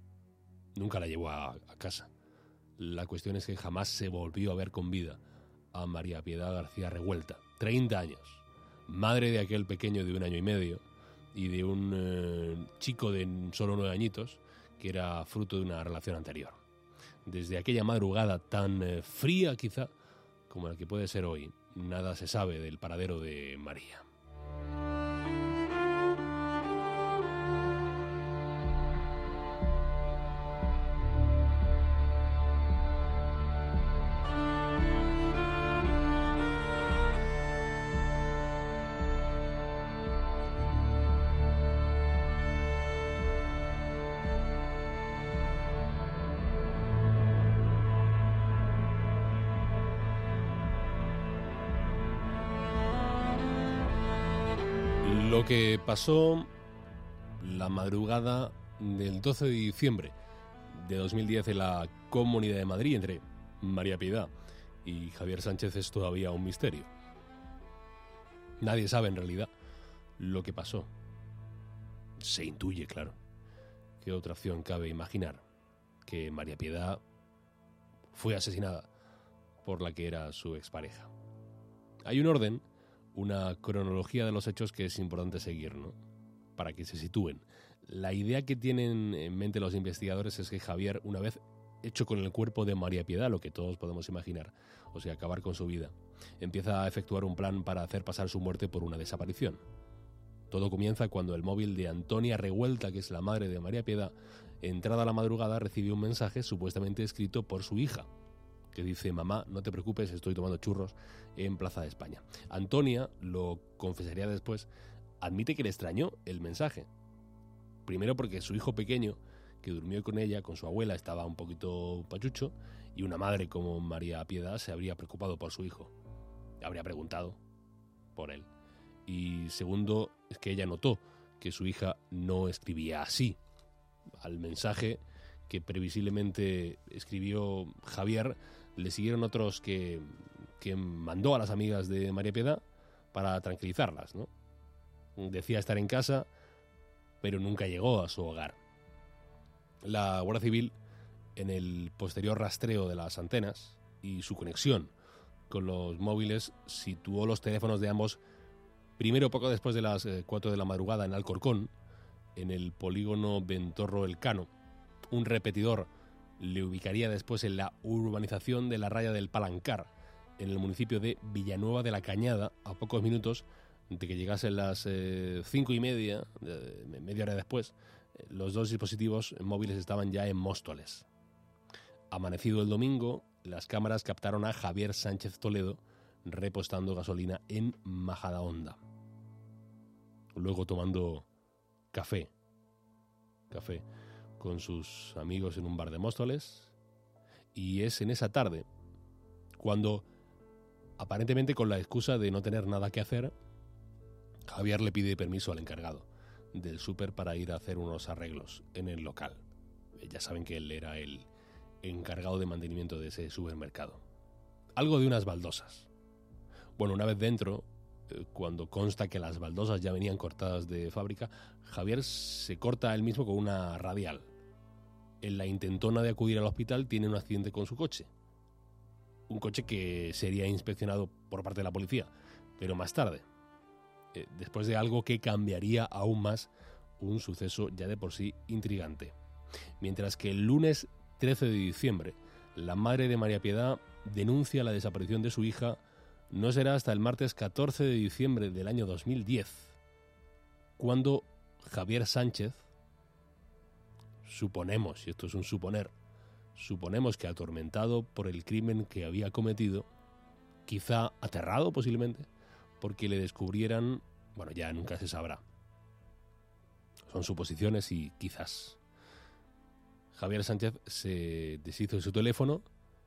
Nunca la llevó a casa. La cuestión es que jamás se volvió a ver con vida a María Piedad García Revuelta, 30 años, madre de aquel pequeño de 1 año y medio y de un chico de solo 9 añitos que era fruto de una relación anterior. Desde aquella madrugada tan fría quizá como la que puede ser hoy, nada se sabe del paradero de María. Lo que pasó la madrugada del 12 de diciembre de 2010 en la Comunidad de Madrid entre María Piedad y Javier Sánchez es todavía un misterio. Nadie sabe en realidad lo que pasó. Se intuye, claro. ¿Qué otra opción cabe imaginar? Que María Piedad fue asesinada por la que era su expareja. Hay un orden, una cronología de los hechos que es importante seguir, ¿no? Para que se sitúen. La idea que tienen en mente los investigadores es que Javier, una vez hecho con el cuerpo de María Piedad, lo que todos podemos imaginar, o sea, acabar con su vida, empieza a efectuar un plan para hacer pasar su muerte por una desaparición. Todo comienza cuando el móvil de Antonia Revuelta, que es la madre de María Piedad, entrada la madrugada recibe un mensaje supuestamente escrito por su hija, que dice: mamá, no te preocupes, estoy tomando churros en Plaza de España. Antonia, lo confesaría después, admite que le extrañó el mensaje. Primero porque su hijo pequeño, que durmió con ella, con su abuela, estaba un poquito pachucho, y una madre como María Piedad se habría preocupado por su hijo. Habría preguntado por él. Y segundo, es que ella notó que su hija no escribía así. Al mensaje que previsiblemente escribió Javier le siguieron otros que mandó a las amigas de María Piedad para tranquilizarlas, ¿no? Decía estar en casa, pero nunca llegó a su hogar. La Guardia Civil, en el posterior rastreo de las antenas y su conexión con los móviles, situó los teléfonos de ambos primero poco después de las 4 de la madrugada en Alcorcón, en el polígono Ventorro Elcano. Un repetidor le ubicaría después en la urbanización de la Raya del Palancar, en el municipio de Villanueva de la Cañada, a pocos minutos de que llegasen las 5:30, media hora después. Los dos dispositivos móviles estaban ya en Móstoles. Amanecido el domingo, las cámaras captaron a Javier Sánchez Toledo repostando gasolina en Majadahonda. Luego tomando café con sus amigos en un bar de Móstoles, y es en esa tarde cuando, aparentemente con la excusa de no tener nada que hacer, Javier le pide permiso al encargado del súper para ir a hacer unos arreglos en el local. Ya saben que él era el encargado de mantenimiento de ese supermercado. Algo de unas baldosas. Bueno, una vez dentro, cuando consta que las baldosas ya venían cortadas de fábrica, Javier se corta él mismo con una radial. En la intentona de acudir al hospital tiene un accidente con su coche. Un coche que sería inspeccionado por parte de la policía, pero más tarde, después de algo que cambiaría aún más un suceso ya de por sí intrigante. Mientras que el lunes 13 de diciembre, la madre de María Piedad denuncia la desaparición de su hija, no será hasta el martes 14 de diciembre del año 2010, cuando Javier Sánchez, suponemos, y esto es un suponer, suponemos que atormentado por el crimen que había cometido, quizá aterrado posiblemente, porque le descubrieran, bueno, ya nunca se sabrá. Son suposiciones y quizás. Javier Sánchez se deshizo de su teléfono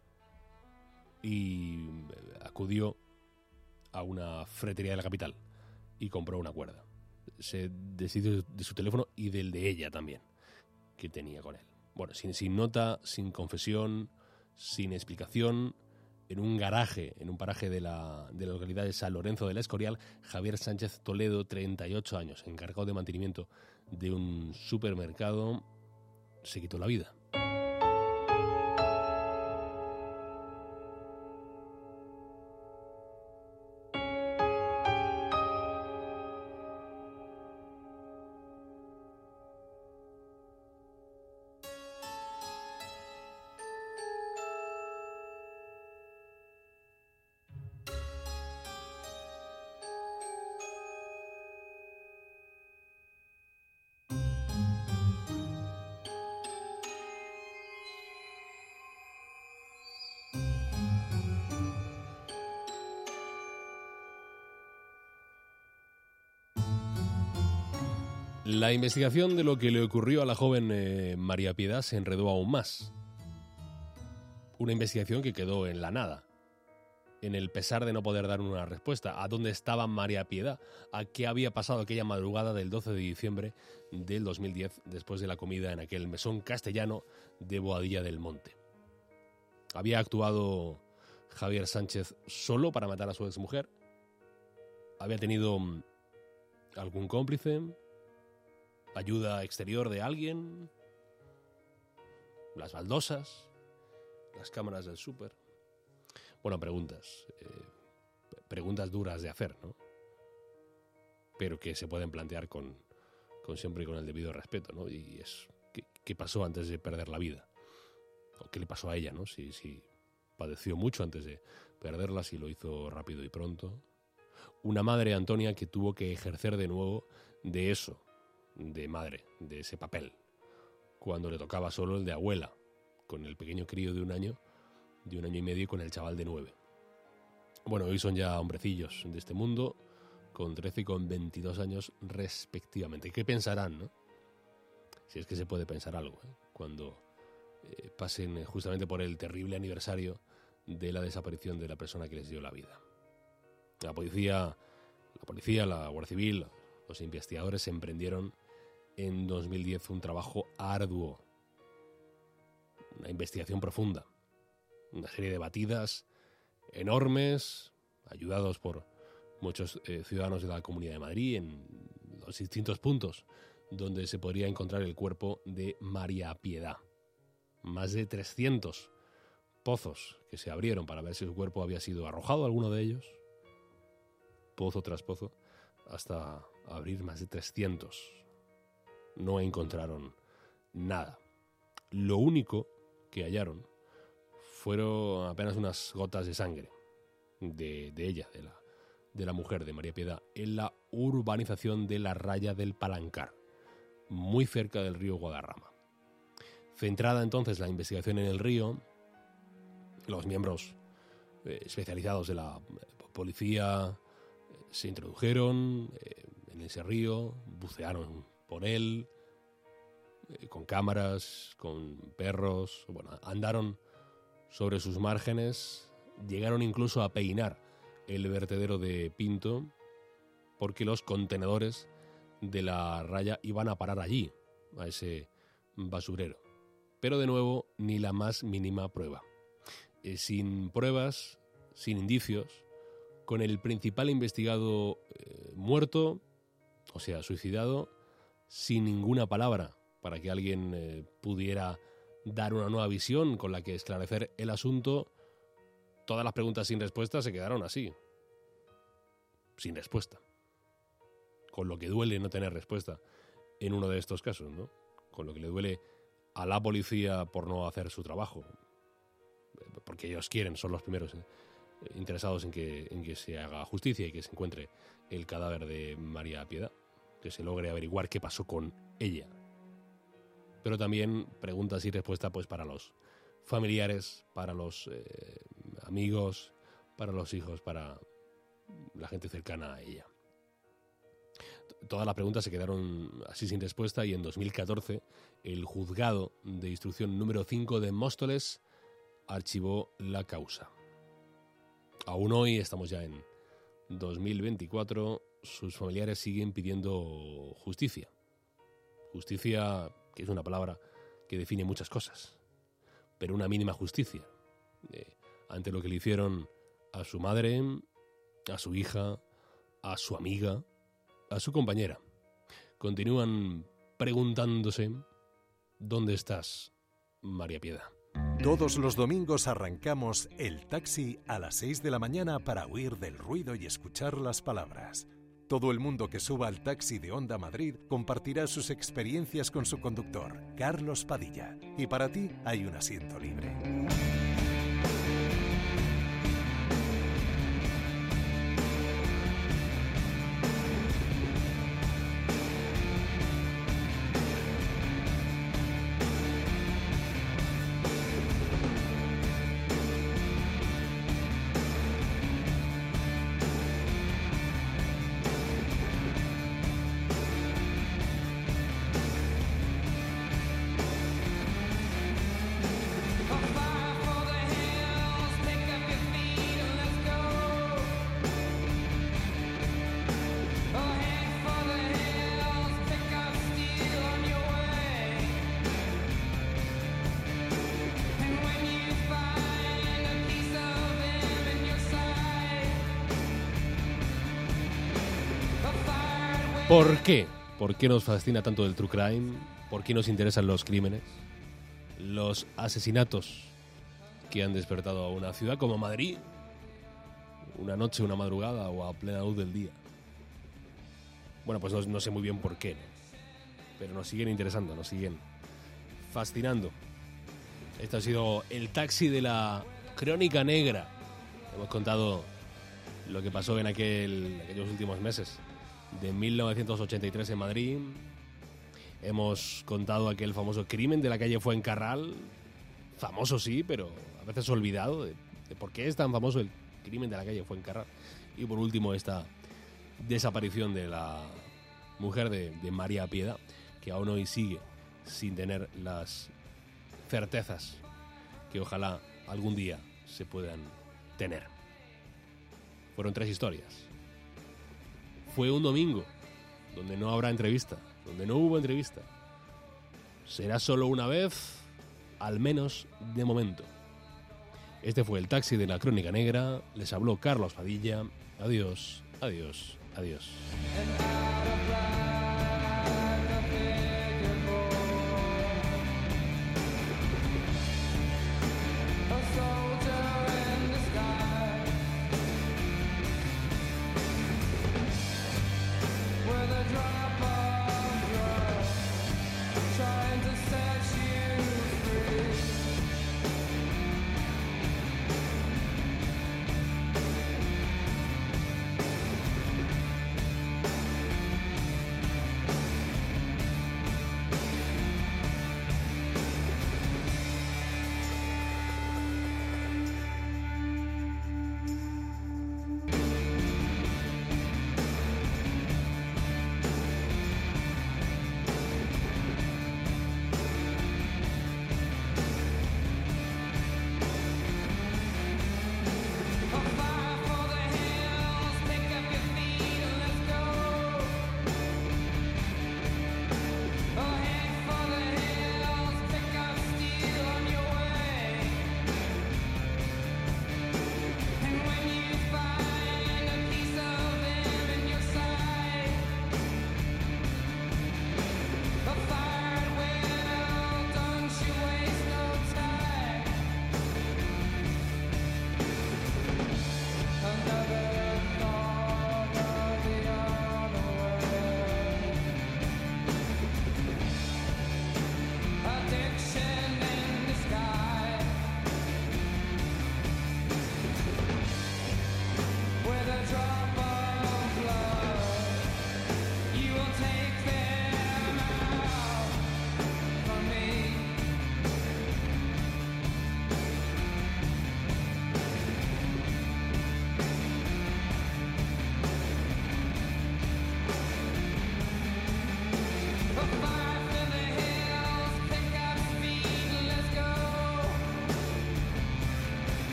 y acudió a una ferretería de la capital y compró una cuerda. Se deshizo de su teléfono y del de ella también, que tenía con él. Bueno, sin nota, sin confesión, sin explicación, en un garaje, en un paraje de la localidad de San Lorenzo del Escorial, Javier Sánchez Toledo, 38 años, encargado de mantenimiento de un supermercado, se quitó la vida. La investigación de lo que le ocurrió a la joven María Piedad se enredó aún más. Una investigación que quedó en la nada, en el pesar de no poder dar una respuesta. ¿A dónde estaba María Piedad? ¿A qué había pasado aquella madrugada del 12 de diciembre del 2010, después de la comida en aquel mesón castellano de Boadilla del Monte? ¿Había actuado Javier Sánchez solo para matar a su exmujer? ¿Había tenido algún cómplice? ¿Ayuda exterior de alguien? ¿Las baldosas? ¿Las cámaras del súper? Bueno, preguntas duras de hacer, ¿no? Pero que se pueden plantear con siempre con el debido respeto, ¿no? Y es, ¿qué pasó antes de perder la vida? ¿O qué le pasó a ella, ¿no? Si padeció mucho antes de perderla, si lo hizo rápido y pronto. Una madre, Antonia, que tuvo que ejercer de nuevo de eso, de madre, de ese papel, cuando le tocaba solo el de abuela, con el pequeño crío de un año y medio, y con el chaval de 9. Bueno, hoy son ya hombrecillos de este mundo, con 13 y con 22 años respectivamente. ¿Qué pensarán, no? Si es que se puede pensar algo, cuando pasen justamente por el terrible aniversario de la desaparición de la persona que les dio la vida. La policía, la Guardia Civil, los investigadores emprendieron en 2010 un trabajo arduo, una investigación profunda, una serie de batidas enormes, ayudados por muchos ciudadanos de la Comunidad de Madrid en los distintos puntos donde se podría encontrar el cuerpo de María Piedad. Más de 300 pozos que se abrieron para ver si su cuerpo había sido arrojado, alguno de ellos, pozo tras pozo, hasta abrir más de 300. No encontraron nada. Lo único que hallaron fueron apenas unas gotas de sangre de ella, de la mujer, de María Piedad, en la urbanización de la Raya del Palancar, muy cerca del río Guadarrama. Centrada entonces la investigación en el río, los miembros especializados de la policía se introdujeron en ese río, bucearon por él, con cámaras, con perros, bueno, andaron sobre sus márgenes, llegaron incluso a peinar el vertedero de Pinto, porque los contenedores de la Raya iban a parar allí, a ese basurero. Pero de nuevo, ni la más mínima prueba. Sin pruebas, sin indicios, con el principal investigado muerto, o sea, suicidado, sin ninguna palabra para que alguien pudiera dar una nueva visión con la que esclarecer el asunto, todas las preguntas sin respuesta se quedaron así, sin respuesta. Con lo que duele no tener respuesta en uno de estos casos, ¿no? Con lo que le duele a la policía por no hacer su trabajo, porque ellos quieren, son los primeros interesados en que se haga justicia y que se encuentre el cadáver de María Piedad, que se logre averiguar qué pasó con ella. Pero también preguntas y respuestas pues para los familiares, para los amigos, para los hijos, para la gente cercana a ella. Todas las preguntas se quedaron así sin respuesta y en 2014 el juzgado de instrucción número 5 de Móstoles archivó la causa. Aún hoy, estamos ya en 2024, sus familiares siguen pidiendo justicia. Justicia, que es una palabra que define muchas cosas, pero una mínima justicia ante lo que le hicieron a su madre, a su hija, a su amiga, a su compañera. Continúan preguntándose: ¿dónde estás, María Piedad? Todos los domingos arrancamos el taxi a las 6 de la mañana para huir del ruido y escuchar las palabras. Todo el mundo que suba al taxi de Onda Madrid compartirá sus experiencias con su conductor, Carlos Padilla. Y para ti hay un asiento libre. ¿Por qué? ¿Por qué nos fascina tanto el true crime? ¿Por qué nos interesan los crímenes? Los asesinatos que han despertado a una ciudad como Madrid, una noche, una madrugada o a plena luz del día. Bueno, pues no sé muy bien por qué, ¿no? Pero nos siguen interesando, nos siguen fascinando. Esto ha sido el taxi de la Crónica Negra. Hemos contado lo que pasó en aquellos últimos meses de 1983 en Madrid. Hemos contado aquel famoso crimen de la calle Fuencarral. Famoso sí, pero a veces olvidado de por qué es tan famoso el crimen de la calle Fuencarral. Y por último, esta desaparición de la mujer de María Piedad, que aún hoy sigue sin tener las certezas que ojalá algún día se puedan tener. Fueron 3 historias. Fue un domingo donde no habrá entrevista, donde no hubo entrevista. Será solo una vez, al menos de momento. Este fue el taxi de la Crónica Negra. Les habló Carlos Padilla. Adiós, adiós, adiós.